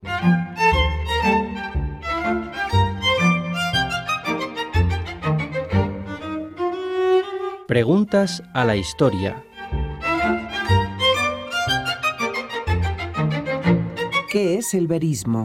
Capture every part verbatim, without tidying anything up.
Preguntas a la historia. ¿Qué es el verismo?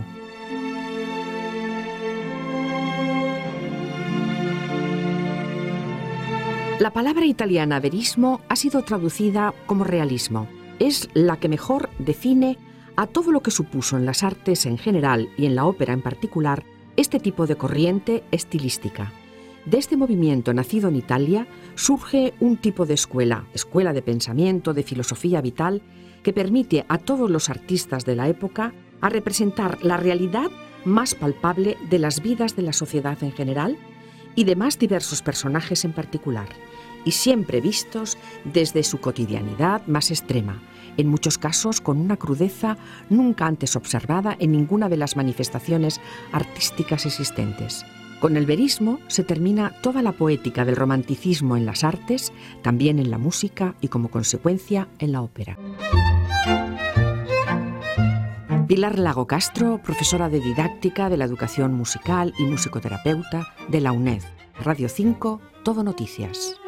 La palabra italiana verismo ha sido traducida como realismo. Es la que mejor define a todo lo que supuso en las artes en general y en la ópera en particular este tipo de corriente estilística. De este movimiento nacido en Italia surge un tipo de escuela, escuela de pensamiento, de filosofía vital, que permite a todos los artistas de la época a representar la realidad más palpable de las vidas de la sociedad en general y de más diversos personajes en particular, y siempre vistos desde su cotidianidad más extrema, en muchos casos con una crudeza nunca antes observada en ninguna de las manifestaciones artísticas existentes. Con el verismo se termina toda la poética del romanticismo en las artes, también en la música y como consecuencia en la ópera. Pilar Lago Castro, profesora de didáctica de la educación musical y musicoterapeuta de la UNED. Radio cinco, Todo Noticias.